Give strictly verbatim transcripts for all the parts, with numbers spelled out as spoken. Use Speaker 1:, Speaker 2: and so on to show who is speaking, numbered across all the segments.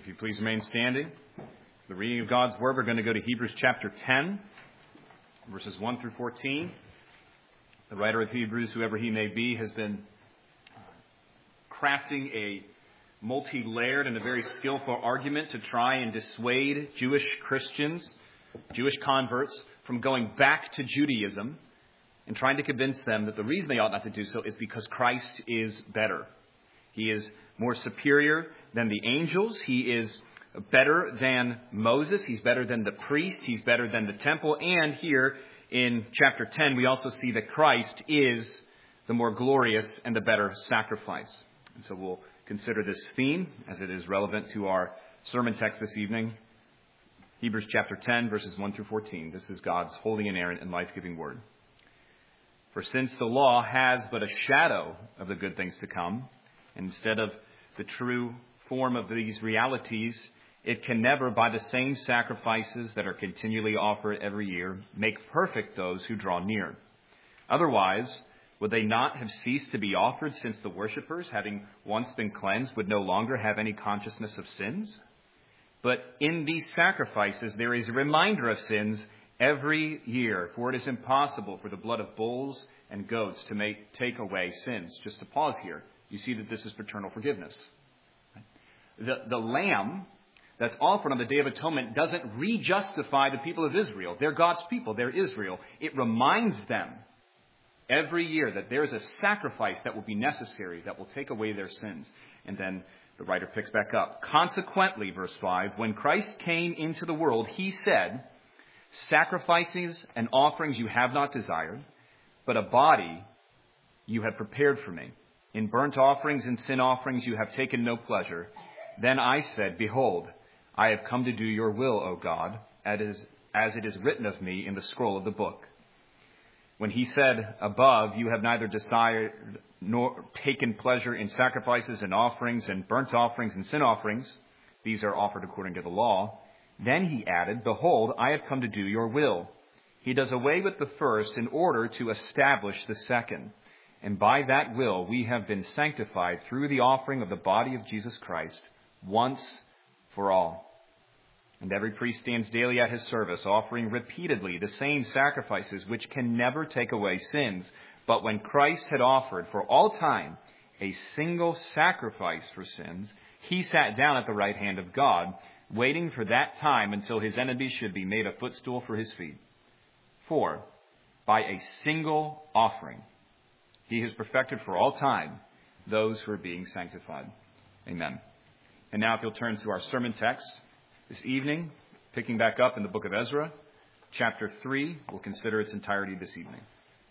Speaker 1: you please remain standing. The reading of God's Word, we're going to go to Hebrews chapter ten, verses one through fourteen. The writer of Hebrews, whoever he may be, has been crafting a multi-layered and a very skillful argument to try and dissuade Jewish Christians, Jewish converts, from going back to Judaism and trying to convince them that the reason they ought not to do so is because Christ is better. He is more superior than the angels. He is better than Moses. He's better than the priest. He's better than the temple. And here in chapter ten, we also see that Christ is the more glorious and the better sacrifice. And so we'll consider this theme as it is relevant to our sermon text this evening. Hebrews chapter ten, verses one through fourteen. This is God's holy, inerrant, and life-giving word. For since the law has but a shadow of the good things to come, instead of the true form of these realities, it can never, by the same sacrifices that are continually offered every year, make perfect those who draw near. Otherwise, would they not have ceased to be offered, since the worshippers, having once been cleansed, would no longer have any consciousness of sins? But in these sacrifices there is a reminder of sins every year, for it is impossible for the blood of bulls and goats to make take away sins. Just to pause here, you see that this is paternal forgiveness. The, the lamb that's offered on the Day of Atonement doesn't re-justify the people of Israel. They're God's people. They're Israel. It reminds them every year that there is a sacrifice that will be necessary that will take away their sins. And then the writer picks back up. Consequently, verse five, when Christ came into the world, he said, sacrifices and offerings you have not desired, but a body you have prepared for me. In burnt offerings and sin offerings you have taken no pleasure. Then I said, behold, I have come to do your will, O God, as it is written of me in the scroll of the book. When he said above, you have neither desired nor taken pleasure in sacrifices and offerings and burnt offerings and sin offerings, these are offered according to the law. Then he added, behold, I have come to do your will. He does away with the first in order to establish the second. And by that will we have been sanctified through the offering of the body of Jesus Christ once for all. And every priest stands daily at his service, offering repeatedly the same sacrifices which can never take away sins. But when Christ had offered for all time a single sacrifice for sins, he sat down at the right hand of God, waiting for that time until his enemies should be made a footstool for his feet. For by a single offering he has perfected for all time those who are being sanctified. Amen. And now if you'll turn to our sermon text this evening, picking back up in the book of Ezra, chapter three, we'll consider its entirety this evening.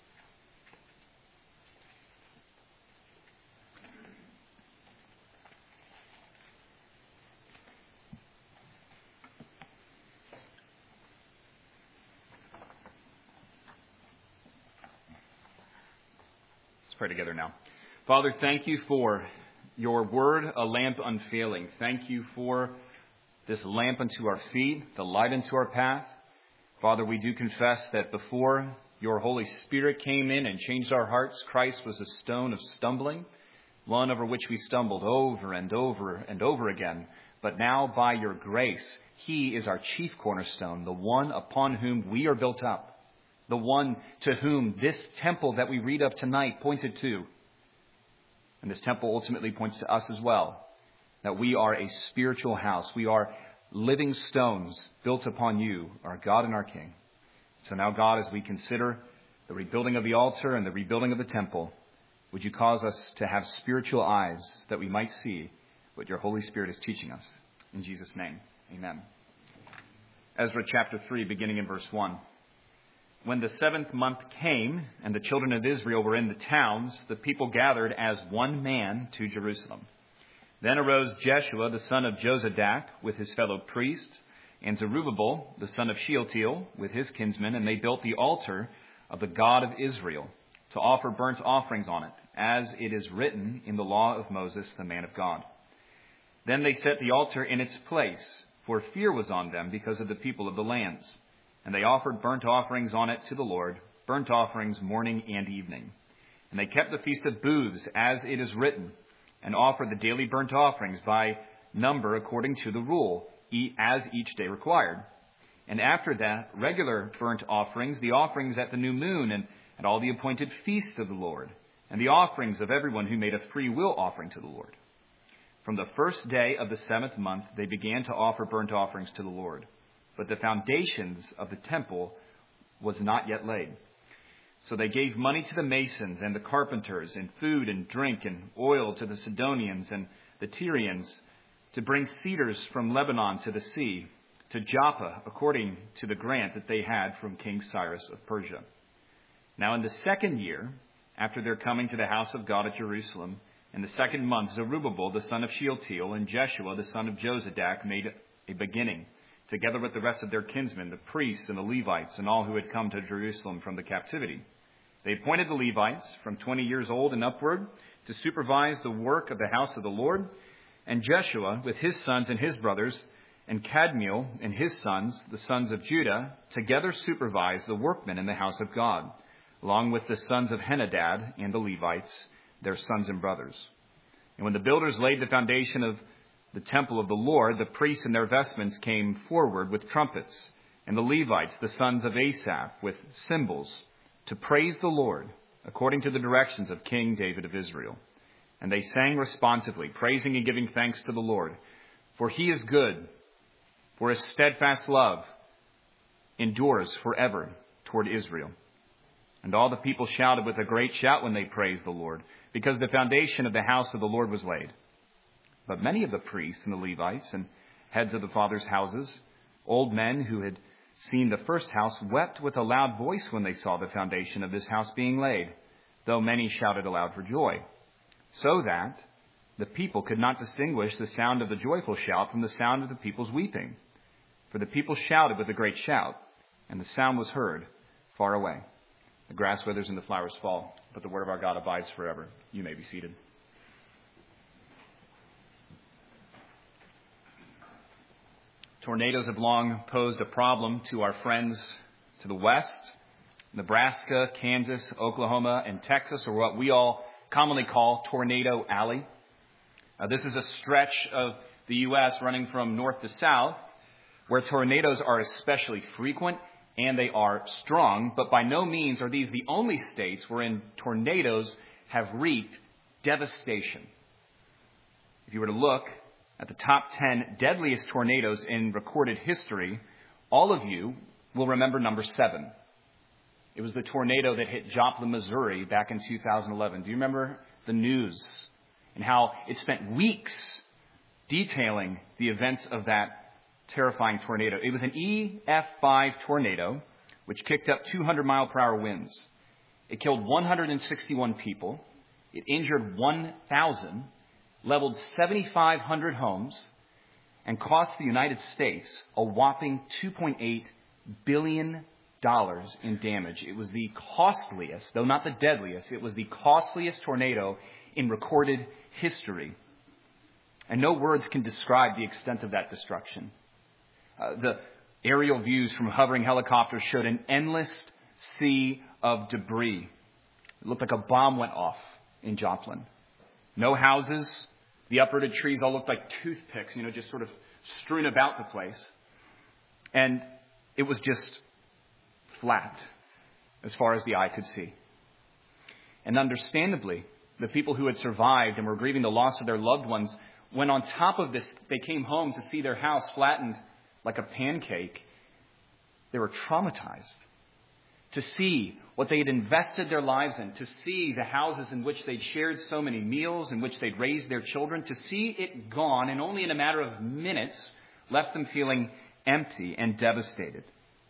Speaker 1: Pray together now. Father, thank you for your word, a lamp unfailing. Thank you for this lamp unto our feet, the light unto our path. Father, we do confess that before your Holy Spirit came in and changed our hearts, Christ was a stone of stumbling, one over which we stumbled over and over and over again. But now by your grace, he is our chief cornerstone, the one upon whom we are built up. The one to whom this temple that we read of tonight pointed to. And this temple ultimately points to us as well. That we are a spiritual house. We are living stones built upon you, our God and our King. So now, God, as we consider the rebuilding of the altar and the rebuilding of the temple, would you cause us to have spiritual eyes that we might see what your Holy Spirit is teaching us. In Jesus' name, amen. Ezra chapter three, beginning in verse one. When the seventh month came and the children of Israel were in the towns, the people gathered as one man to Jerusalem. Then arose Jeshua, the son of Jozadak, with his fellow priests, and Zerubbabel, the son of Shealtiel, with his kinsmen, and they built the altar of the God of Israel to offer burnt offerings on it, as it is written in the law of Moses, the man of God. Then they set the altar in its place, for fear was on them because of the people of the lands. And they offered burnt offerings on it to the Lord, burnt offerings morning and evening. And they kept the Feast of Booths, as it is written, and offered the daily burnt offerings by number according to the rule, as each day required. And after that, regular burnt offerings, the offerings at the new moon, and at all the appointed feasts of the Lord, and the offerings of everyone who made a free will offering to the Lord. From the first day of the seventh month, they began to offer burnt offerings to the Lord. But the foundations of the temple was not yet laid. So they gave money to the masons and the carpenters, and food and drink and oil to the Sidonians and the Tyrians, to bring cedars from Lebanon to the sea, to Joppa, according to the grant that they had from King Cyrus of Persia. Now in the second year, after their coming to the house of God at Jerusalem, in the second month, Zerubbabel, the son of Shealtiel, and Jeshua, the son of Jozadak, made a beginning, together with the rest of their kinsmen, the priests and the Levites, and all who had come to Jerusalem from the captivity. They appointed the Levites from twenty years old and upward to supervise the work of the house of the Lord, and Jeshua with his sons and his brothers, and Kadmiel and his sons, the sons of Judah, together supervised the workmen in the house of God, along with the sons of Henadad and the Levites, their sons and brothers. And when the builders laid the foundation of the temple of the Lord, the priests in their vestments came forward with trumpets, and the Levites, the sons of Asaph, with cymbals, to praise the Lord, according to the directions of King David of Israel. And they sang responsively, praising and giving thanks to the Lord. For he is good, for his steadfast love endures forever toward Israel. And all the people shouted with a great shout when they praised the Lord, because the foundation of the house of the Lord was laid. But many of the priests and the Levites and heads of the fathers' houses, old men who had seen the first house, wept with a loud voice when they saw the foundation of this house being laid, though many shouted aloud for joy, so that the people could not distinguish the sound of the joyful shout from the sound of the people's weeping. For the people shouted with a great shout, and the sound was heard far away. The grass withers and the flowers fall, but the word of our God abides forever. You may be seated. Tornadoes have long posed a problem to our friends to the west. Nebraska, Kansas, Oklahoma, and Texas are what we all commonly call Tornado Alley. Uh, this is a stretch of the U S running from north to south where tornadoes are especially frequent and they are strong, but by no means are these the only states wherein tornadoes have wreaked devastation. If you were to look at the top ten deadliest tornadoes in recorded history, all of you will remember number seven. It was the tornado that hit Joplin, Missouri back in two thousand eleven. Do you remember the news and how it spent weeks detailing the events of that terrifying tornado? It was an E F five tornado, which kicked up two hundred mile per hour winds. It killed one hundred sixty-one people. It injured one thousand, leveled seven thousand five hundred homes, and cost the United States a whopping two point eight billion dollars in damage. It was the costliest, though not the deadliest, it was the costliest tornado in recorded history. And no words can describe the extent of that destruction. Uh, the aerial views from hovering helicopters showed an endless sea of debris. It looked like a bomb went off in Joplin. No houses. The uprooted trees all looked like toothpicks, you know, just sort of strewn about the place. And it was just flat as far as the eye could see. And understandably, the people who had survived and were grieving the loss of their loved ones, when on top of this they came home to see their house flattened like a pancake, they were traumatized. To see what they had invested their lives in, to see the houses in which they'd shared so many meals, in which they'd raised their children, to see it gone and only in a matter of minutes left them feeling empty and devastated.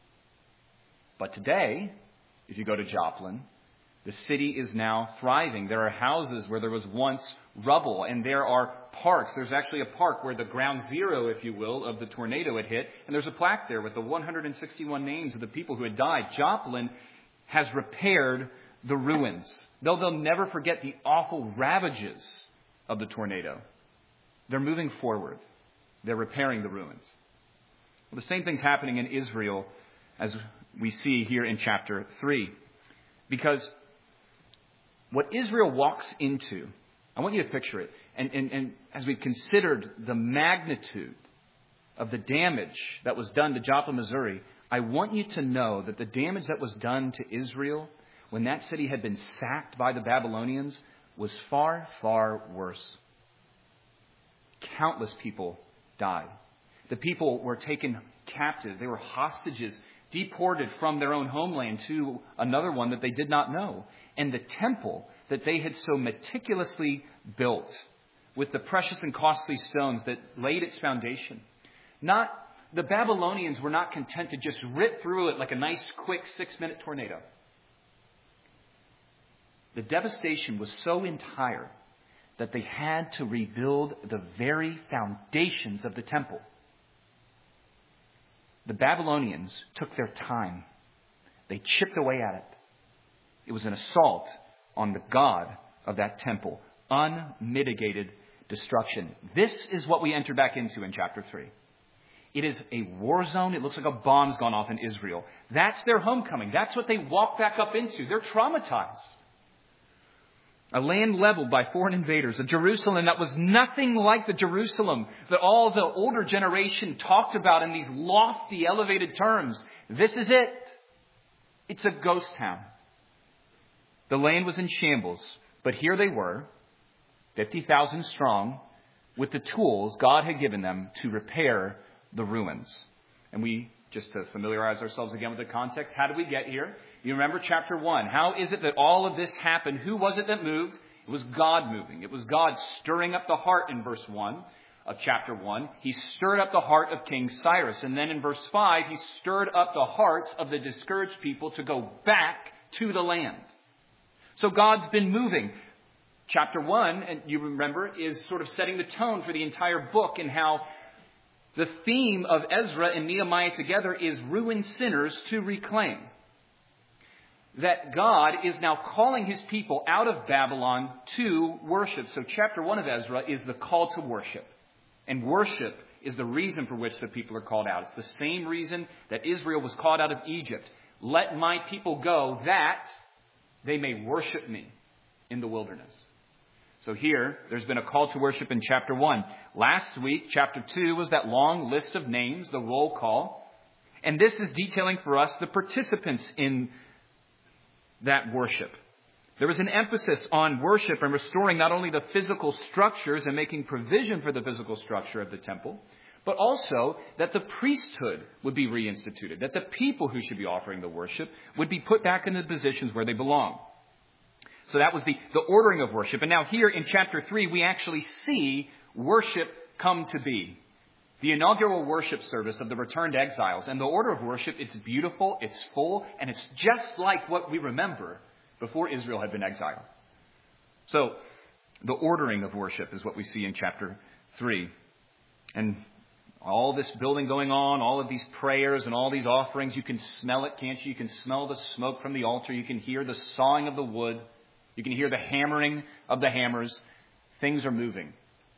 Speaker 1: But today, if you go to Joplin, the city is now thriving. There are houses where there was once rubble, and there are parks. There's actually a park where the ground zero, if you will, of the tornado had hit, and there's a plaque there with the one hundred sixty-one names of the people who had died. Joplin has repaired the ruins, though they'll never forget the awful ravages of the tornado. They're moving forward. They're repairing the ruins. Well, the same thing's happening in Israel as we see here in chapter three. Because what Israel walks into, I want you to picture it, and, and, and as we considered the magnitude of the damage that was done to Joplin, Missouri, I want you to know that the damage that was done to Israel when that city had been sacked by the Babylonians was far, far worse. Countless people died. The people were taken captive. They were hostages, deported from their own homeland to another one that they did not know. And the temple that they had so meticulously built with the precious and costly stones that laid its foundation, not the Babylonians were not content to just rip through it like a nice, quick six-minute tornado. The devastation was so entire that they had to rebuild the very foundations of the temple. The Babylonians took their time. They chipped away at it. It was an assault on the God of that temple. Unmitigated destruction. This is what we enter back into in chapter three. It is a war zone. It looks like a bomb's gone off in Israel. That's their homecoming. That's what they walk back up into. They're traumatized. A land leveled by foreign invaders. A Jerusalem that was nothing like the Jerusalem that all the older generation talked about in these lofty, elevated terms. This is it. It's a ghost town. The land was in shambles. But here they were, fifty thousand strong, with the tools God had given them to repair the ruins. And we, just to familiarize ourselves again with the context, how did we get here? You remember chapter one. How is it that all of this happened? Who was it that moved? It was God moving. It was God stirring up the heart in verse one of chapter one. He stirred up the heart of King Cyrus. And then in verse five, he stirred up the hearts of the discouraged people to go back to the land. So God's been moving. Chapter one, and you remember, is sort of setting the tone for the entire book, and how the theme of Ezra and Nehemiah together is ruined sinners to reclaim. That God is now calling his people out of Babylon to worship. So chapter one of Ezra is the call to worship. And worship is the reason for which the people are called out. It's the same reason that Israel was called out of Egypt. Let my people go that they may worship me in the wilderness. So here, there's been a call to worship in chapter one. Last week, chapter two was that long list of names, the roll call. And this is detailing for us the participants in that worship. There was an emphasis on worship and restoring not only the physical structures and making provision for the physical structure of the temple, but also that the priesthood would be reinstituted, that the people who should be offering the worship would be put back in the positions where they belong. So that was the, the ordering of worship. And now here in chapter three, we actually see worship come to be. The inaugural worship service of the returned exiles. And the order of worship, it's beautiful, it's full, and it's just like what we remember before Israel had been exiled. So the ordering of worship is what we see in chapter three. And all this building going on, all of these prayers and all these offerings, you can smell it, can't you? You can smell the smoke from the altar. You can hear the sawing of the wood. You can hear the hammering of the hammers. Things are moving.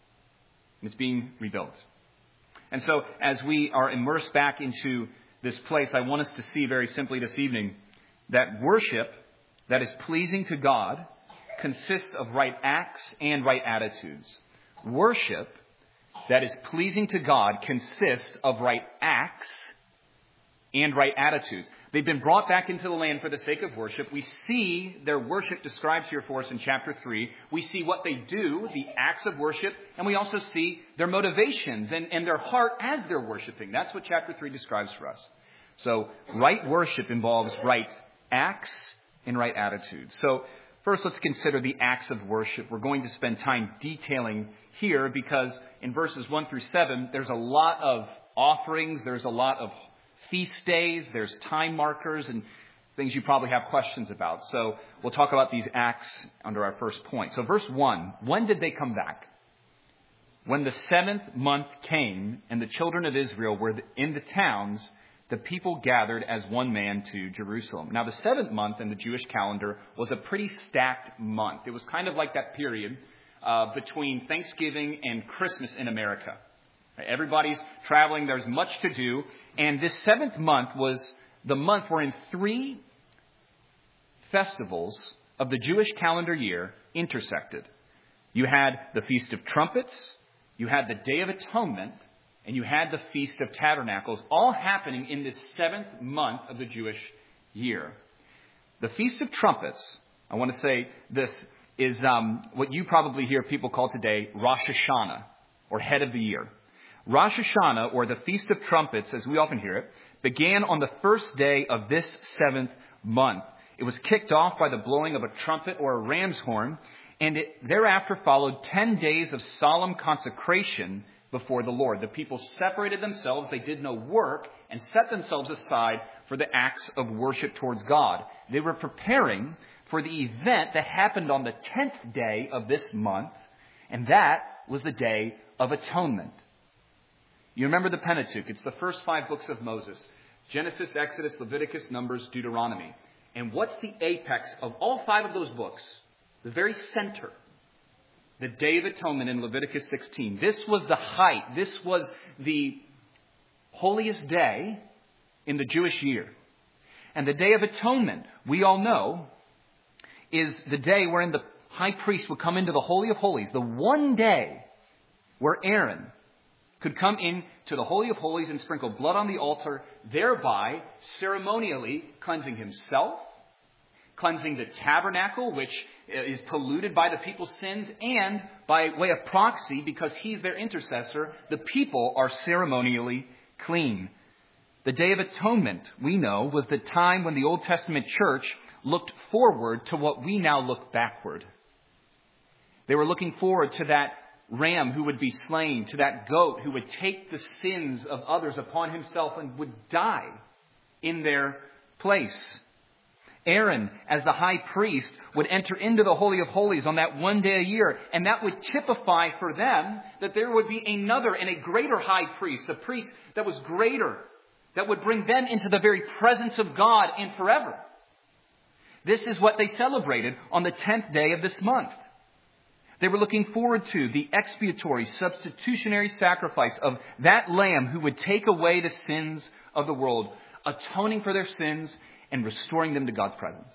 Speaker 1: It's being rebuilt. And so as we are immersed back into this place, I want us to see very simply this evening that worship that is pleasing to God consists of right acts and right attitudes. Worship that is pleasing to God consists of right acts and right attitudes. They've been brought back into the land for the sake of worship. We see their worship described here for us in chapter three. We see what they do, the acts of worship, and we also see their motivations and, and their heart as they're worshiping. That's what chapter three describes for us. So right worship involves right acts and right attitudes. So first, let's consider the acts of worship. We're going to spend time detailing here because in verses one through seven, there's a lot of offerings. There's a lot of feast days, there's time markers and things you probably have questions about. So we'll talk about these acts under our first point. So verse one, when did they come back? When the seventh month came and the children of Israel were in the towns, the people gathered as one man to Jerusalem. Now the seventh month in the Jewish calendar was a pretty stacked month. It was kind of like that period uh, between Thanksgiving and Christmas in America. Everybody's traveling. There's much to do. And this seventh month was the month wherein three festivals of the Jewish calendar year intersected. You had the Feast of Trumpets, you had the Day of Atonement, and you had the Feast of Tabernacles, all happening in this seventh month of the Jewish year. The Feast of Trumpets, I want to say this, is um, what you probably hear people call today Rosh Hashanah, or Head of the Year. Rosh Hashanah, or the Feast of Trumpets, as we often hear it, began on the first day of this seventh month. It was kicked off by the blowing of a trumpet or a ram's horn, and it thereafter followed ten days of solemn consecration before the Lord. The people separated themselves, they did no work, and set themselves aside for the acts of worship towards God. They were preparing for the event that happened on the tenth day of this month, and that was the Day of Atonement. You remember the Pentateuch. It's the first five books of Moses. Genesis, Exodus, Leviticus, Numbers, Deuteronomy. And what's the apex of all five of those books? The very center. The Day of Atonement in Leviticus sixteen. This was the height. This was the holiest day in the Jewish year. And the Day of Atonement, we all know, is the day wherein the high priest would come into the Holy of Holies. The one day where Aaron could come into the Holy of Holies and sprinkle blood on the altar, thereby ceremonially cleansing himself, cleansing the tabernacle, which is polluted by the people's sins, and by way of proxy, because he's their intercessor, the people are ceremonially clean. The Day of Atonement, we know, was the time when the Old Testament church looked forward to what we now look backward. They were looking forward to that ram who would be slain, to that goat who would take the sins of others upon himself and would die in their place. Aaron, as the high priest, would enter into the Holy of Holies on that one day a year, and that would typify for them that there would be another and a greater high priest, a priest that was greater, that would bring them into the very presence of God and forever. This is what they celebrated on the tenth day of this month. They were looking forward to the expiatory, substitutionary sacrifice of that lamb who would take away the sins of the world, atoning for their sins and restoring them to God's presence.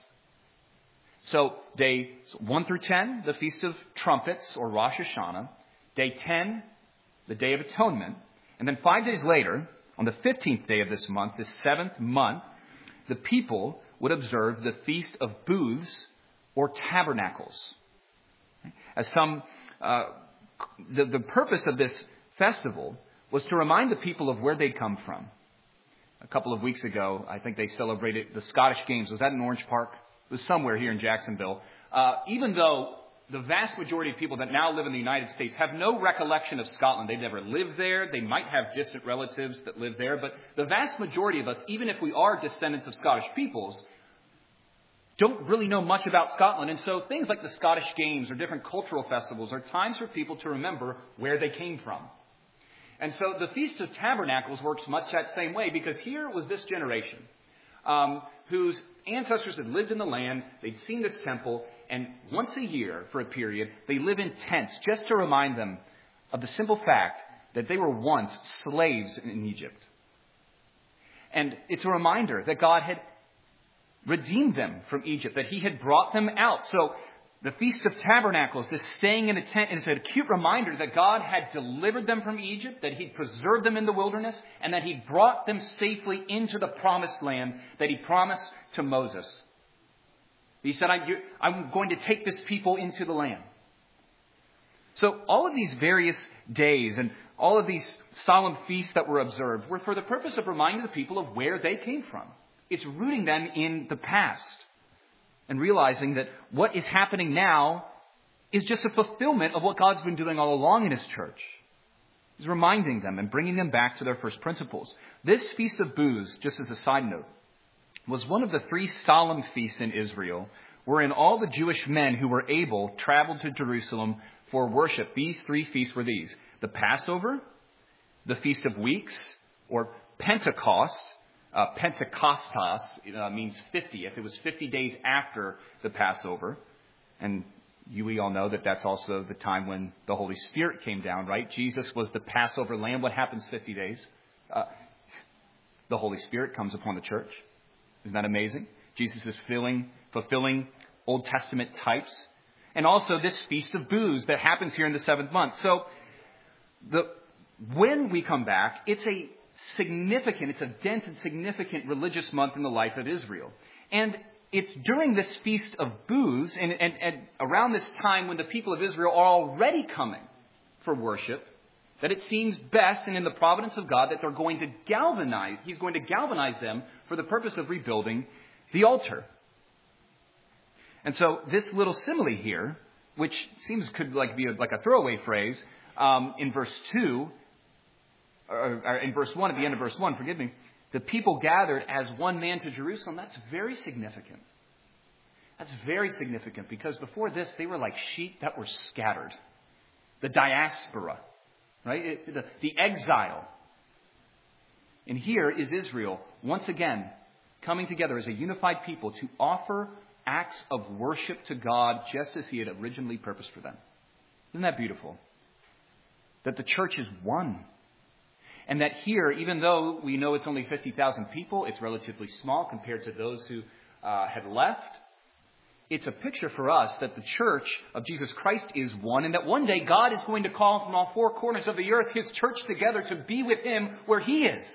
Speaker 1: So day one through ten, the Feast of Trumpets, or Rosh Hashanah. Day ten, the Day of Atonement. And then five days later, on the fifteenth day of this month, this seventh month, the people would observe the Feast of Booths, or Tabernacles. As some, uh, the, the purpose of this festival was to remind the people of where they'd come from. A couple of weeks ago, I think they celebrated the Scottish Games. Was that in Orange Park? It was somewhere here in Jacksonville. Uh, even though the vast majority of people that now live in the United States have no recollection of Scotland. They've never lived there. They might have distant relatives that live there. But the vast majority of us, even if we are descendants of Scottish peoples, don't really know much about Scotland. And so things like the Scottish Games or different cultural festivals are times for people to remember where they came from. And so the Feast of Tabernacles works much that same way, because here was this generation um, whose ancestors had lived in the land. They'd seen this temple. And once a year, for a period, they live in tents just to remind them of the simple fact that they were once slaves in Egypt. And it's a reminder that God had redeemed them from Egypt, that he had brought them out. So the Feast of Tabernacles, this staying in a tent, is an acute reminder that God had delivered them from Egypt, that he'd preserved them in the wilderness, and that he'd brought them safely into the promised land that he promised to Moses. He said, I'm going to take this people into the land. So all of these various days and all of these solemn feasts that were observed were for the purpose of reminding the people of where they came from. It's rooting them in the past and realizing that what is happening now is just a fulfillment of what God's been doing all along in his church. He's reminding them and bringing them back to their first principles. This Feast of Booths, just as a side note, was one of the three solemn feasts in Israel, wherein all the Jewish men who were able traveled to Jerusalem for worship. These three feasts were these: the Passover, the Feast of Weeks, or Pentecost. Uh, Pentecostas uh, means fiftieth. It was fifty days after the Passover. And you, we all know that that's also the time when the Holy Spirit came down, right? Jesus was the Passover lamb. What happens fifty days? Uh, the Holy Spirit comes upon the church. Isn't that amazing? Jesus is filling, fulfilling Old Testament types. and also this Feast of Booths that happens here in the seventh month. So the when we come back, it's a significant, it's a dense and significant religious month in the life of Israel. And it's during this Feast of Booths and, and, and around this time when the people of Israel are already coming for worship that it seems best and in the providence of God that they're going to galvanize, he's going to galvanize them for the purpose of rebuilding the altar. And so this little simile here, which seems could like be a, like a throwaway phrase, um, in verse two, or, or in verse one, at the end of verse one, forgive me, the people gathered as one man to Jerusalem. That's very significant. That's very significant because before this, they were like sheep that were scattered. The diaspora, right? It, the, the exile. And here is Israel, once again, coming together as a unified people to offer acts of worship to God just as he had originally purposed for them. Isn't that beautiful? That the church is one. And that here, even though we know it's only fifty thousand people, it's relatively small compared to those who uh, had left. It's a picture for us that the church of Jesus Christ is one, and that one day God is going to call from all four corners of the earth his church together to be with him where he is.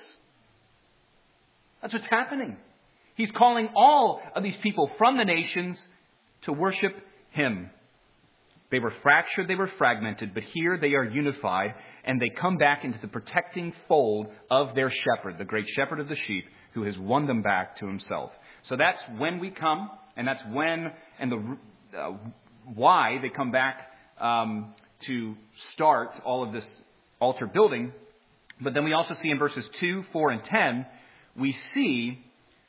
Speaker 1: That's what's happening. He's calling all of these people from the nations to worship him. They were fractured, they were fragmented, but here they are unified, and they come back into the protecting fold of their shepherd, the great shepherd of the sheep, who has won them back to himself. So that's when we come, and that's when and the uh, why they come back um, to start all of this altar building. But then we also see in verses two, four, and ten, we see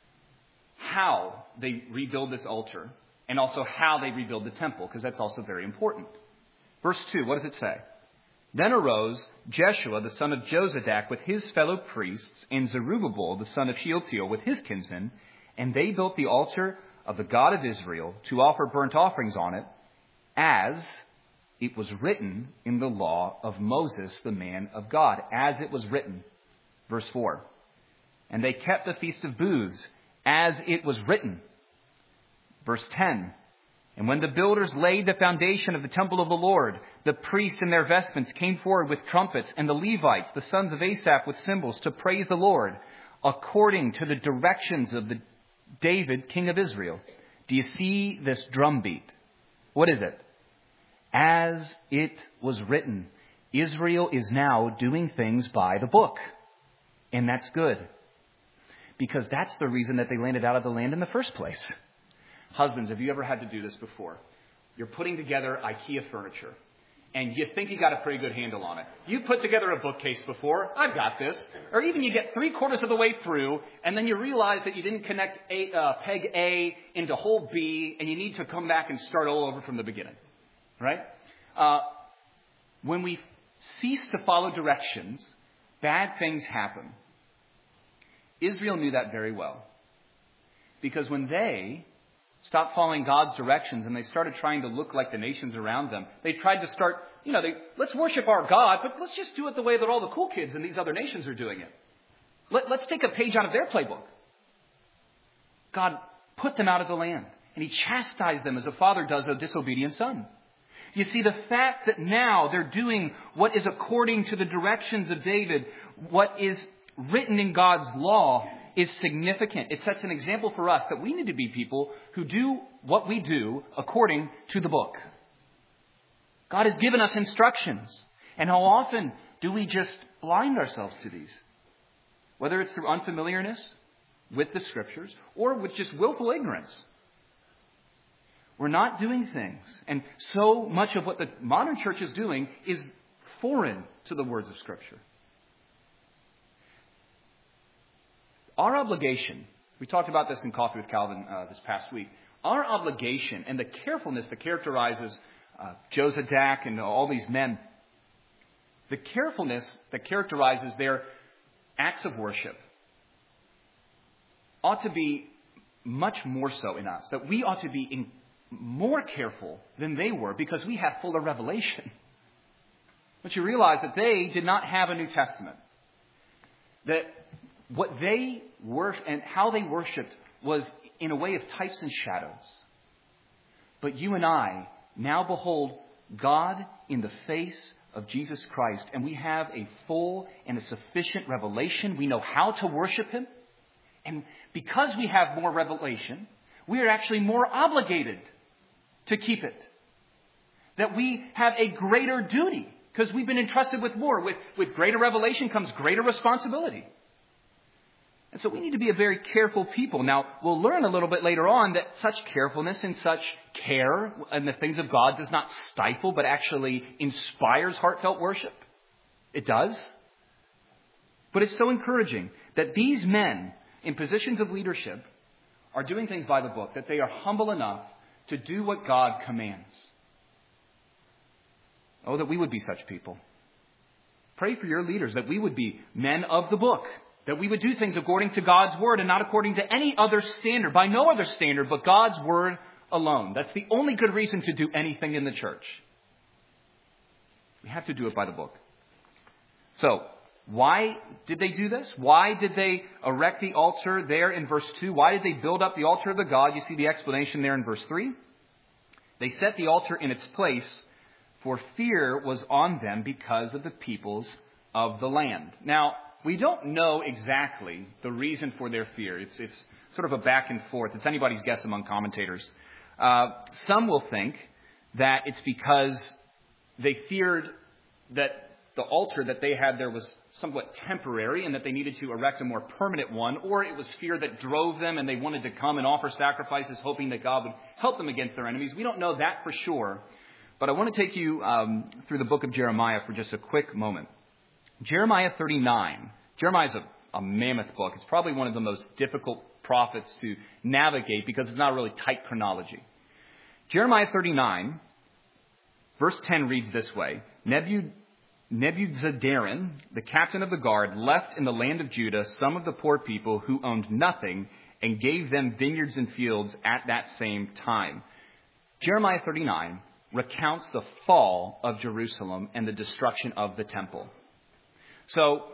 Speaker 1: how they rebuild this altar. And also how they rebuild the temple, because that's also very important. Verse two, what does it say? Then arose Jeshua, the son of Jozadak, with his fellow priests, and Zerubbabel, the son of Shealtiel, with his kinsmen, and they built the altar of the God of Israel to offer burnt offerings on it, as it was written in the law of Moses, the man of God, as it was written. Verse four, and they kept the Feast of Booths, as it was written. Verse ten, and when the builders laid the foundation of the temple of the Lord, the priests in their vestments came forward with trumpets, and the Levites, the sons of Asaph, with cymbals, to praise the Lord, according to the directions of the David, king of Israel. Do you see this drumbeat? What is it? As it was written. Israel is now doing things by the book. And that's good. Because that's the reason that they landed out of the land in the first place. Husbands, have you ever had to do this before? You're putting together IKEA furniture, and you think you got a pretty good handle on it. You put together a bookcase before. I've got this. Or even you get three quarters of the way through, and then you realize that you didn't connect a, uh, peg A into hole B, and you need to come back and start all over from the beginning. Right? Uh, when we cease to follow directions, bad things happen. Israel knew that very well. Because when they stopped following God's directions and they started trying to look like the nations around them, they tried to start, you know, they, let's worship our God, but let's just do it the way that all the cool kids in these other nations are doing it. Let, let's take a page out of their playbook. God put them out of the land, and he chastised them as a father does a disobedient son. You see, the fact that now they're doing what is according to the directions of David, what is written in God's law, is significant. It sets an example for us that we need to be people who do what we do according to the book. God has given us instructions. And how often do we just blind ourselves to these? Whether it's through unfamiliarness with the scriptures or with just willful ignorance. We're not doing things. And so much of what the modern church is doing is foreign to the words of Scripture. Our obligation, we talked about this in Coffee with Calvin uh, this past week, our obligation and the carefulness that characterizes uh, Jozadak and all these men, the carefulness that characterizes their acts of worship ought to be much more so in us, that we ought to be in more careful than they were because we have fuller revelation. But you realize that they did not have a New Testament. That what they worshiped and how they worshipped was in a way of types and shadows. But you and I now behold God in the face of Jesus Christ, and we have a full and a sufficient revelation. We know how to worship him. And because we have more revelation, we are actually more obligated to keep it. That we have a greater duty because we've been entrusted with more. With, with greater revelation comes greater responsibility. And so we need to be a very careful people. Now, we'll learn a little bit later on that such carefulness and such care in the things of God does not stifle, but actually inspires heartfelt worship. It does. But it's so encouraging that these men in positions of leadership are doing things by the book, that they are humble enough to do what God commands. Oh, that we would be such people. Pray for your leaders, that we would be men of the book. That we would do things according to God's word and not according to any other standard, by no other standard, but God's word alone. That's the only good reason to do anything in the church. We have to do it by the book. So, why did they do this? Why did they erect the altar there in verse two? Why did they build up the altar of the God? You see the explanation there in verse three. They set the altar in its place, for fear was on them because of the peoples of the land. Now, we don't know exactly the reason for their fear. It's, it's sort of a back and forth. It's anybody's guess among commentators. Uh, some will think that it's because they feared that the altar that they had there was somewhat temporary and that they needed to erect a more permanent one, or it was fear that drove them and they wanted to come and offer sacrifices hoping that God would help them against their enemies. We don't know that for sure. But I want to take you um, through the book of Jeremiah for just a quick moment. Jeremiah thirty-nine. Jeremiah is a, a mammoth book. It's probably one of the most difficult prophets to navigate because it's not a really tight chronology. Jeremiah thirty-nine, verse ten reads this way. Nebud, Nebuzaradan, the captain of the guard, left in the land of Judah some of the poor people who owned nothing and gave them vineyards and fields at that same time. Jeremiah thirty-nine recounts the fall of Jerusalem and the destruction of the temple. So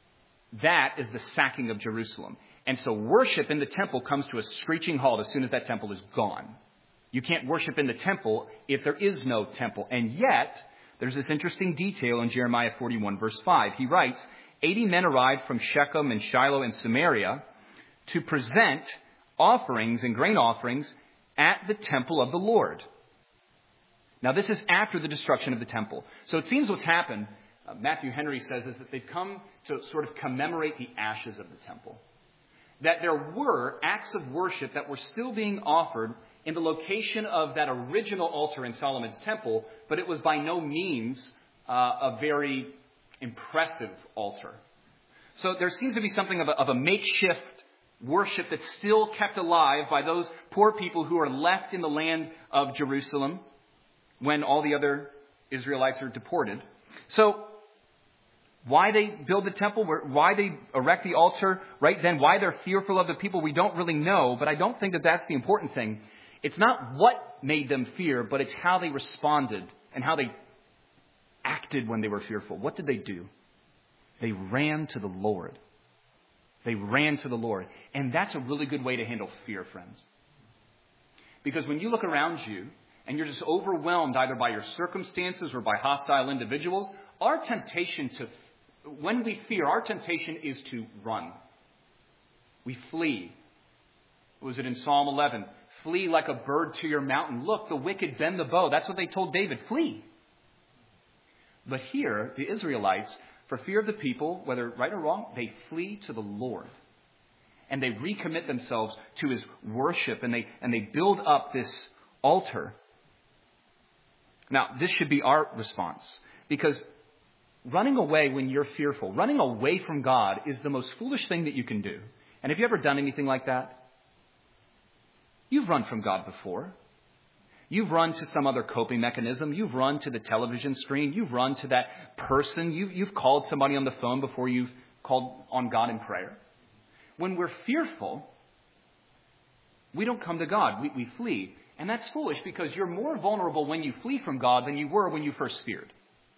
Speaker 1: that is the sacking of Jerusalem. And so worship in the temple comes to a screeching halt as soon as that temple is gone. You can't worship in the temple if there is no temple. And yet, there's this interesting detail in Jeremiah forty-one, verse five. He writes, eighty men arrived from Shechem and Shiloh and Samaria to present offerings and grain offerings at the temple of the Lord. Now, this is after the destruction of the temple. So it seems what's happened, uh, Matthew Henry says, is that they've come to sort of commemorate the ashes of the temple. That there were acts of worship that were still being offered in the location of that original altar in Solomon's temple, but it was by no means uh, a very impressive altar. So there seems to be something of a, of a makeshift worship that's still kept alive by those poor people who are left in the land of Jerusalem when all the other Israelites are deported. So why they build the temple, why they erect the altar right then, why they're fearful of the people, we don't really know. But I don't think that that's the important thing. It's not what made them fear, but it's how they responded and how they acted when they were fearful. What did they do? They ran to the Lord. They ran to the Lord. And that's a really good way to handle fear, friends. Because when you look around you and you're just overwhelmed either by your circumstances or by hostile individuals, our temptation to, when we fear, our temptation is to run. We flee. What was it in Psalm eleven? Flee like a bird to your mountain. Look, the wicked bend the bow. That's what they told David. Flee. But here, the Israelites, for fear of the people, whether right or wrong, they flee to the Lord. And they recommit themselves to his worship. And they, and they build up this altar. Now, this should be our response. Because running away when you're fearful, running away from God is the most foolish thing that you can do. And have you ever done anything like that? You've run from God before. You've run to some other coping mechanism. You've run to the television screen. You've run to that person. You, you've called somebody on the phone before you've called on God in prayer. When we're fearful, we don't come to God. We, we flee. And that's foolish because you're more vulnerable when you flee from God than you were when you first feared.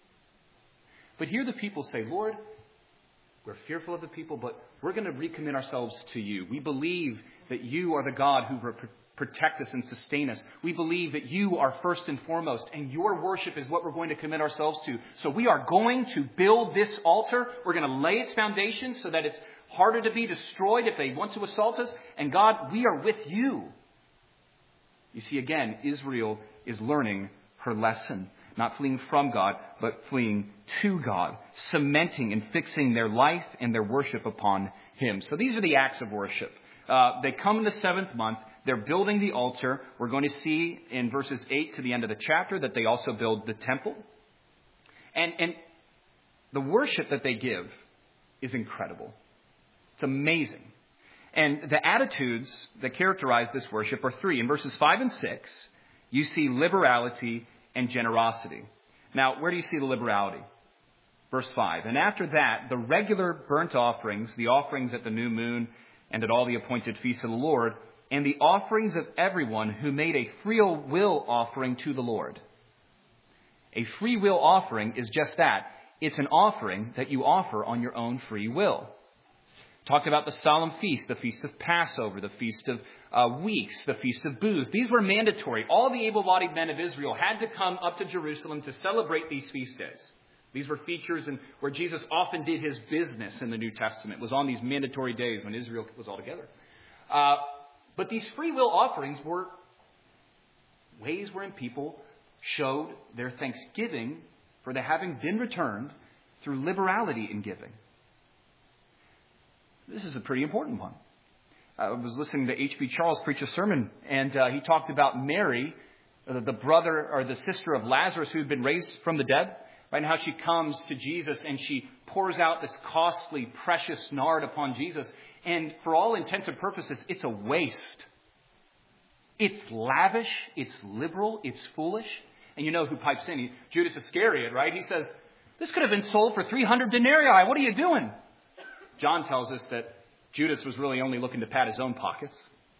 Speaker 1: But here the people say, Lord, we're fearful of the people, but we're going to recommit ourselves to you. We believe that you are the God who protect us and sustain us. We believe that you are first and foremost, and your worship is what we're going to commit ourselves to. So we are going to build this altar. We're going to lay its foundation so that it's harder to be destroyed if they want to assault us. And God, we are with you. You see, again, Israel is learning her lesson. Not fleeing from God, but fleeing to God. Cementing and fixing their life and their worship upon Him. So these are the acts of worship. Uh, they come in the seventh month. They're building the altar. We're going to see in verses eight to the end of the chapter that they also build the temple. And, and the worship that they give is incredible. It's amazing. And the attitudes that characterize this worship are three. In verses five and six, you see liberality and generosity. Now, where do you see the liberality? Verse five. And after that, the regular burnt offerings, the offerings at the new moon and at all the appointed feasts of the Lord, and the offerings of everyone who made a free will offering to the Lord. A free will offering is just that. It's an offering that you offer on your own free will. Talked about the solemn feast, the feast of Passover, the feast of uh, weeks, the feast of booths. These were mandatory. All the able-bodied men of Israel had to come up to Jerusalem to celebrate these feast days. These were features in where Jesus often did his business in the New Testament. It was on these mandatory days when Israel was all together. Uh, but these free will offerings were ways wherein people showed their thanksgiving for the having been returned through liberality in giving. This is a pretty important one. I was listening to H B Charles preach a sermon, and uh, he talked about Mary, uh, the brother or the sister of Lazarus who had been raised from the dead, right? And how she comes to Jesus and she pours out this costly, precious nard upon Jesus. And for all intents and purposes, it's a waste. It's lavish, it's liberal, it's foolish. And you know who pipes in? He, Judas Iscariot, right? He says, this could have been sold for three hundred denarii. What are you doing? John tells us that Judas was really only looking to pad his own pockets.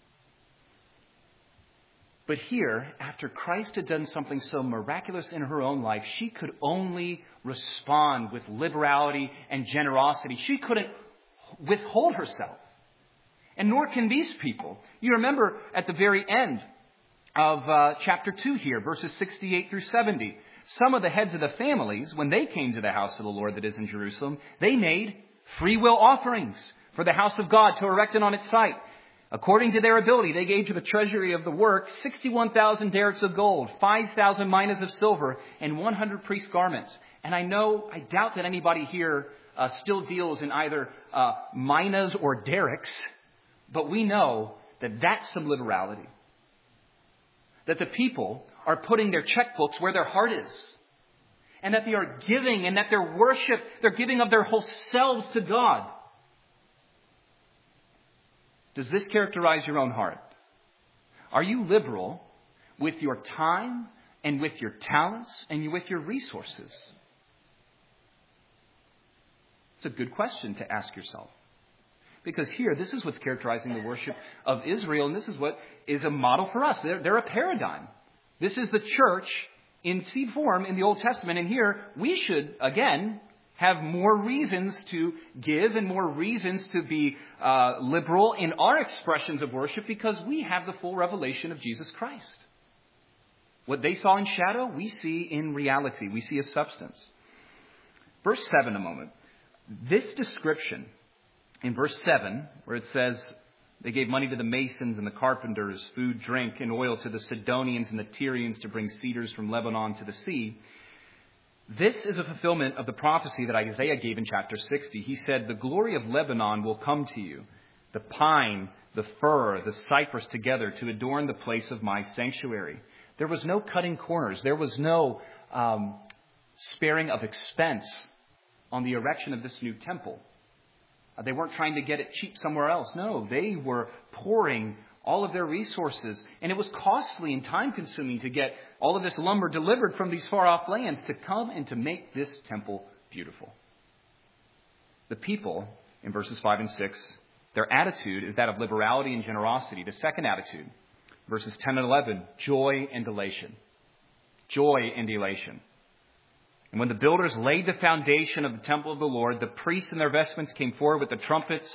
Speaker 1: But here, after Christ had done something so miraculous in her own life, she could only respond with liberality and generosity. She couldn't withhold herself. And nor can these people. You remember at the very end of uh, chapter two here, verses sixty-eight through seventy. Some of the heads of the families, when they came to the house of the Lord that is in Jerusalem, they made free will offerings for the house of God to erect it on its site. According to their ability, they gave to the treasury of the work sixty-one thousand derricks of gold, five thousand minas of silver, and one hundred priest garments. And I know, I doubt that anybody here uh, still deals in either uh, minas or derricks, but we know that that's some liberality. That the people are putting their checkbooks where their heart is. And that they are giving, and that their worship, they're giving of their whole selves to God. Does this characterize your own heart? Are you liberal with your time and with your talents and with your resources? It's a good question to ask yourself. Because here, this is what's characterizing the worship of Israel, and this is what is a model for us. They're, they're a paradigm. This is the church in seed form in the Old Testament. And here we should, again, have more reasons to give and more reasons to be uh, liberal in our expressions of worship because we have the full revelation of Jesus Christ. What they saw in shadow, we see in reality. We see as substance. Verse seven a moment. This description in verse seven, where it says, they gave money to the masons and the carpenters, food, drink, and oil to the Sidonians and the Tyrians to bring cedars from Lebanon to the sea. This is a fulfillment of the prophecy that Isaiah gave in chapter sixty. He said, the glory of Lebanon will come to you, the pine, the fir, the cypress together to adorn the place of my sanctuary. There was no cutting corners. There was no um, sparing of expense on the erection of this new temple. They weren't trying to get it cheap somewhere else. No, they were pouring all of their resources. And it was costly and time-consuming to get all of this lumber delivered from these far-off lands to come and to make this temple beautiful. The people, in verses five and six, their attitude is that of liberality and generosity. The second attitude, verses ten and eleven, joy and elation. Joy and elation. And when the builders laid the foundation of the temple of the Lord, the priests in their vestments came forward with the trumpets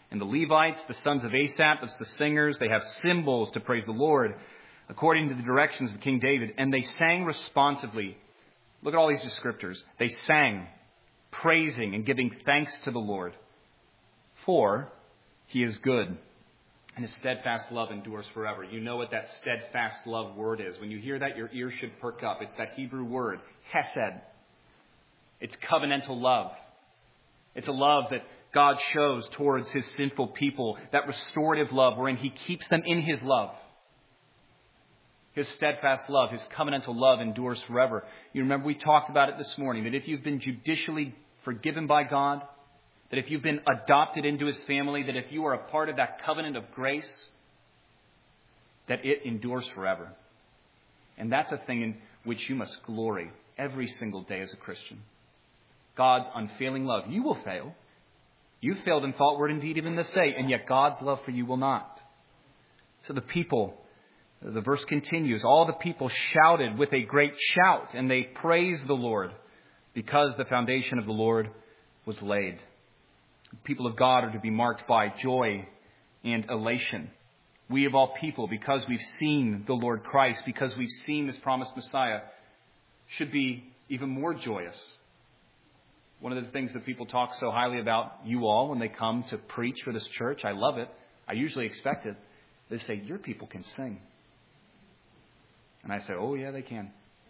Speaker 1: And the Levites, the sons of Asaph, that's the singers, they have cymbals to praise the Lord according to the directions of King David. And they sang responsively. Look at all these descriptors. They sang, praising and giving thanks to the Lord. For he is good, and his steadfast love endures forever. You know what that steadfast love word is. When you hear that, your ears should perk up. It's that Hebrew word, hesed. It's covenantal love. It's a love that God shows towards his sinful people, that restorative love wherein he keeps them in his love. His steadfast love, his covenantal love endures forever. You remember we talked about it this morning, that if you've been judicially forgiven by God, that if you've been adopted into his family, that if you are a part of that covenant of grace, that it endures forever. And that's a thing in which you must glory every single day as a Christian. God's unfailing love. You will fail. You failed in thought, word, and deed even this day, and yet God's love for you will not. So the people, the verse continues, all the people shouted with a great shout, and they praised the Lord because the foundation of the Lord was laid. The people of God are to be marked by joy and elation. We of all people, because we've seen the Lord Christ, because we've seen this promised Messiah, should be even more joyous. One of the things that people talk so highly about you all when they come to preach for this church, I love it. I usually expect it. They say, your people can sing. And I say, oh yeah, they can.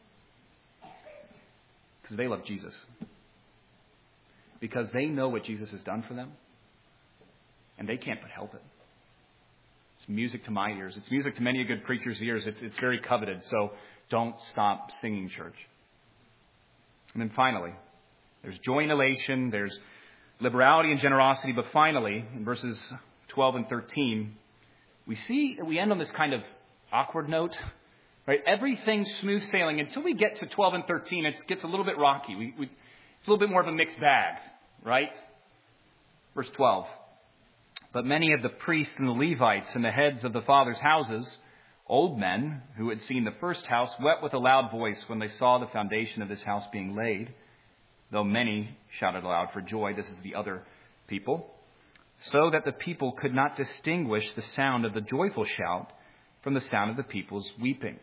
Speaker 1: Because they love Jesus. Because they know what Jesus has done for them. And they can't but help it. It's music to my ears. It's music to many a good preacher's ears. It's, it's very coveted. So don't stop singing, church. And then finally, there's joy and elation. There's liberality and generosity. But finally, in verses twelve and thirteen, we see that we end on this kind of awkward note. Right? Everything's smooth sailing until we get to twelve and thirteen. It gets a little bit rocky. We, we, it's a little bit more of a mixed bag. Right? Verse twelve. But many of the priests and the Levites and the heads of the fathers' houses, old men who had seen the first house, wept with a loud voice when they saw the foundation of this house being laid. Though many shouted aloud for joy, this is the other people, so that the people could not distinguish the sound of the joyful shout from the sound of the people's weeping.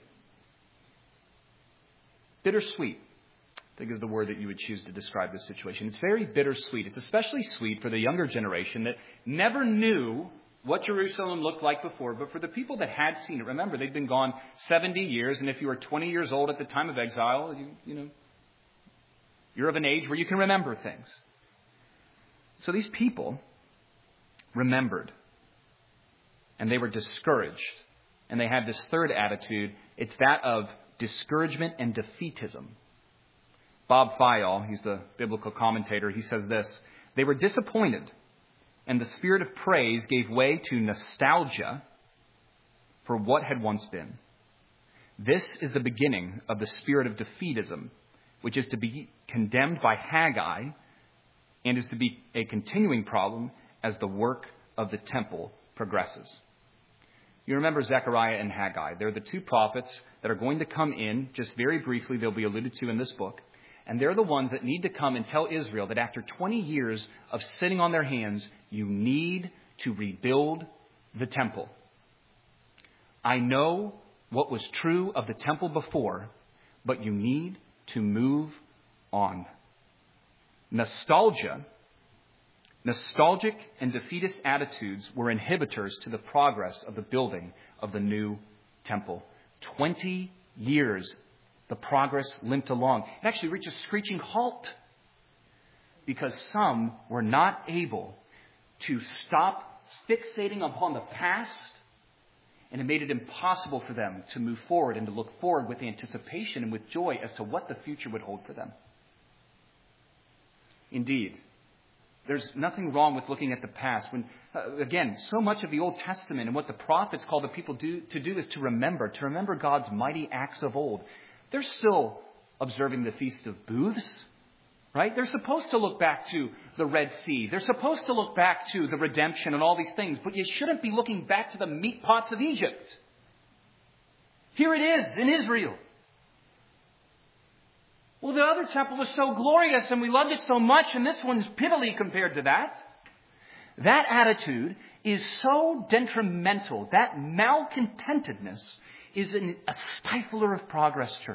Speaker 1: Bittersweet, I think is the word that you would choose to describe this situation. It's very bittersweet. It's especially sweet for the younger generation that never knew what Jerusalem looked like before, but for the people that had seen it. Remember, they'd been gone seventy years, and if you were twenty years old at the time of exile, you, you know, you're of an age where you can remember things. So these people remembered, and they were discouraged, and they had this third attitude. It's that of discouragement and defeatism. Bob Fayol, he's the biblical commentator, he says this: they were disappointed, and the spirit of praise gave way to nostalgia for what had once been. This is the beginning of the spirit of defeatism, which is to be condemned by Haggai and is to be a continuing problem as the work of the temple progresses. You remember Zechariah and Haggai. They're the two prophets that are going to come in, just very briefly, they'll be alluded to in this book. And they're the ones that need to come and tell Israel that after twenty years of sitting on their hands, you need to rebuild the temple. I know what was true of the temple before, but you need to move on. Nostalgia, nostalgic and defeatist attitudes were inhibitors to the progress of the building of the new temple. Twenty years, the progress limped along. It actually reached a screeching halt because some were not able to stop fixating upon the past, and it made it impossible for them to move forward and to look forward with anticipation and with joy as to what the future would hold for them. Indeed, there's nothing wrong with looking at the past. When, uh, again, so much of the Old Testament and what the prophets call the people do, to do is to remember, to remember God's mighty acts of old. They're still observing the Feast of Booths, right? They're supposed to look back to the Red Sea. They're supposed to look back to the redemption and all these things, but you shouldn't be looking back to the meat pots of Egypt. Here it is in Israel. Well, the other temple was so glorious and we loved it so much, and this one's piddly compared to that.
Speaker 2: That attitude is so detrimental. That malcontentedness is an, a stifler of progress, church.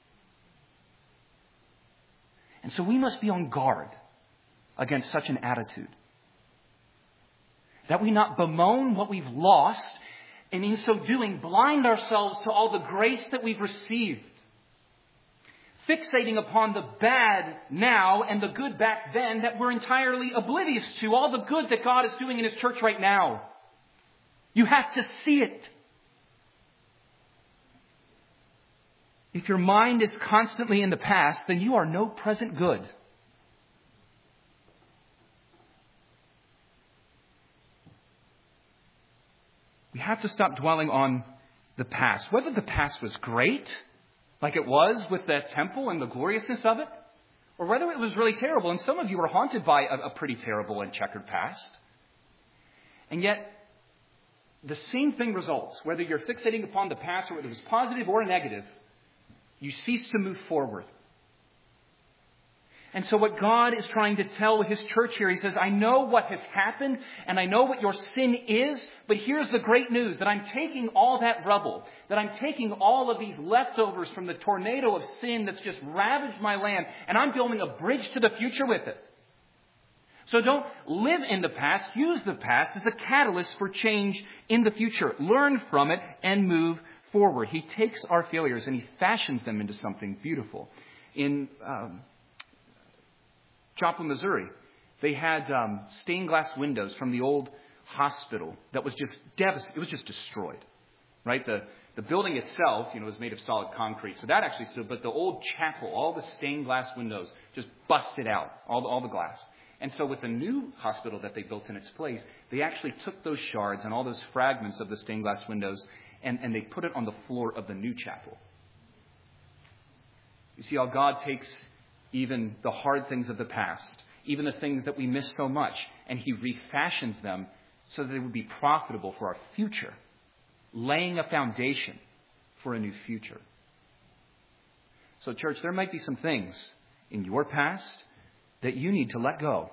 Speaker 2: And so we must be on guard against such an attitude. That we not bemoan what we've lost, and in so doing, blind ourselves to all the grace that we've received. Fixating upon the bad now and the good back then that we're entirely oblivious to. All the good that God is doing in His church right now. You have to see it. If your mind is constantly in the past, then you are no present good. We have to stop dwelling on the past. Whether the past was great, like it was with that temple and the gloriousness of it, or whether it was really terrible. And some of you were haunted by a, a pretty terrible and checkered past. And yet, the same thing results. Whether you're fixating upon the past or whether it was positive or negative, you cease to move forward. And so what God is trying to tell His church here, He says, I know what has happened and I know what your sin is, but here's the great news, that I'm taking all that rubble, that I'm taking all of these leftovers from the tornado of sin that's just ravaged my land, and I'm building a bridge to the future with it. So don't live in the past, use the past as a catalyst for change in the future. Learn from it and move forward. He takes our failures and He fashions them into something beautiful. In um, Joplin, Missouri, they had um, stained glass windows from the old hospital that was just devastated. It was just destroyed, right? The the building itself, you know, was made of solid concrete, so that actually stood. But the old chapel, all the stained glass windows, just busted out, all the, all the glass. And so with the new hospital that they built in its place, they actually took those shards and all those fragments of the stained glass windows and, and they put it on the floor of the new chapel. You see how God takes even the hard things of the past, even the things that we miss so much, and He refashions them so that they would be profitable for our future, laying a foundation for a new future. So, church, there might be some things in your past that you need to let go.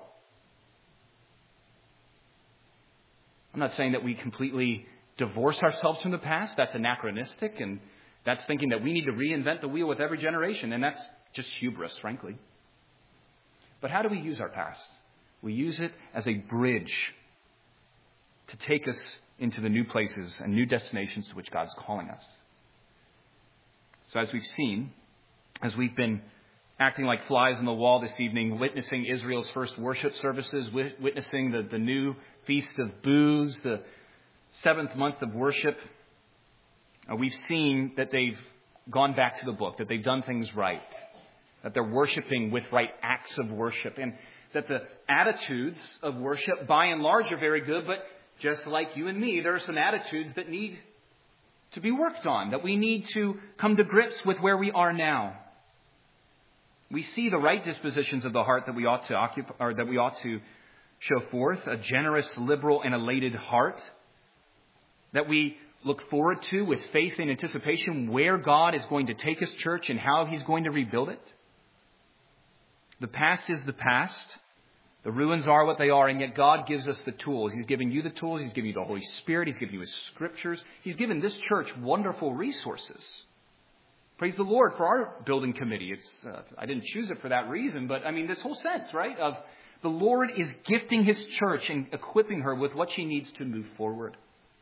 Speaker 2: I'm not saying that we completely divorce ourselves from the past. That's anachronistic, and that's thinking that we need to reinvent the wheel with every generation, and that's just hubris, frankly. But how do we use our past? We use it as a bridge to take us into the new places and new destinations to which God's calling us. So as we've seen, as we've been acting like flies on the wall this evening, witnessing Israel's first worship services, witnessing the, the new Feast of Booths, the seventh month of worship, uh, we've seen that they've gone back to the book, that they've done things right, that they're worshiping with right acts of worship, and that the attitudes of worship, by and large, are very good, but just like you and me, there are some attitudes that need to be worked on, that we need to come to grips with where we are now. We see the right dispositions of the heart that we ought to occupy, or that we ought to show forth, a generous, liberal, and elated heart that we look forward to with faith and anticipation where God is going to take His church and how He's going to rebuild it. The past is the past. The ruins are what they are, and yet God gives us the tools. He's given you the tools. He's given you the Holy Spirit. He's given you His Scriptures. He's given this church wonderful resources. Praise the Lord for our building committee. It's uh, I didn't choose it for that reason, but I mean this whole sense, right, of the Lord is gifting His church and equipping her with what she needs to move forward.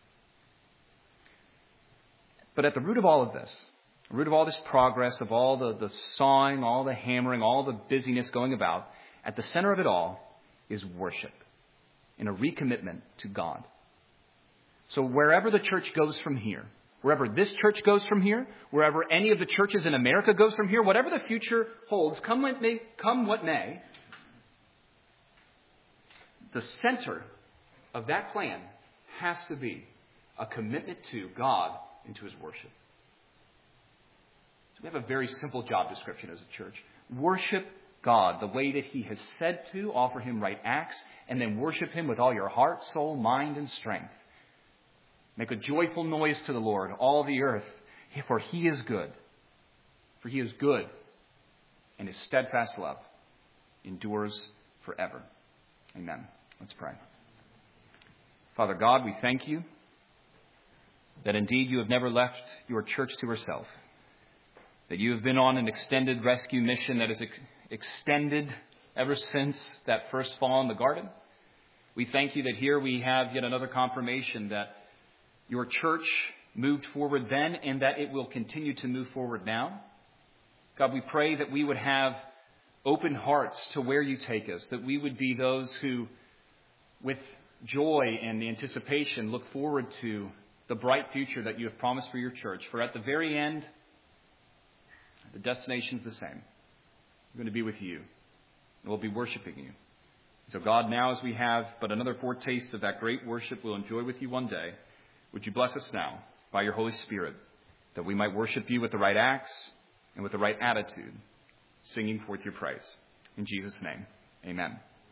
Speaker 2: But at the root of all of this, the root of all this progress, of all the, the sawing, all the hammering, all the busyness going about, at the center of it all is worship and a recommitment to God. So wherever the church goes from here, wherever this church goes from here, wherever any of the churches in America goes from here, whatever the future holds, come what may, come what may, the center of that plan has to be a commitment to God and to His worship. So we have a very simple job description as a church. Worship God the way that He has said to, offer Him right acts, and then worship Him with all your heart, soul, mind, and strength. Make a joyful noise to the Lord, all the earth, for He is good. For He is good, and His steadfast love endures forever. Amen. Let's pray. Father God, we thank you that indeed you have never left your church to herself, that you have been on an extended rescue mission that is ex- extended ever since that first fall in the garden. We thank you that here we have yet another confirmation that your church moved forward then and that it will continue to move forward now. God, we pray that we would have open hearts to where you take us, that we would be those who, with joy and anticipation, look forward to the bright future that you have promised for your church. For at the very end, the destination is the same. We're going to be with you, and we'll be worshiping you. So God, now as we have but another foretaste of that great worship we'll enjoy with you one day, would you bless us now by your Holy Spirit, that we might worship you with the right acts and with the right attitude, singing forth your praise. In Jesus' name, amen.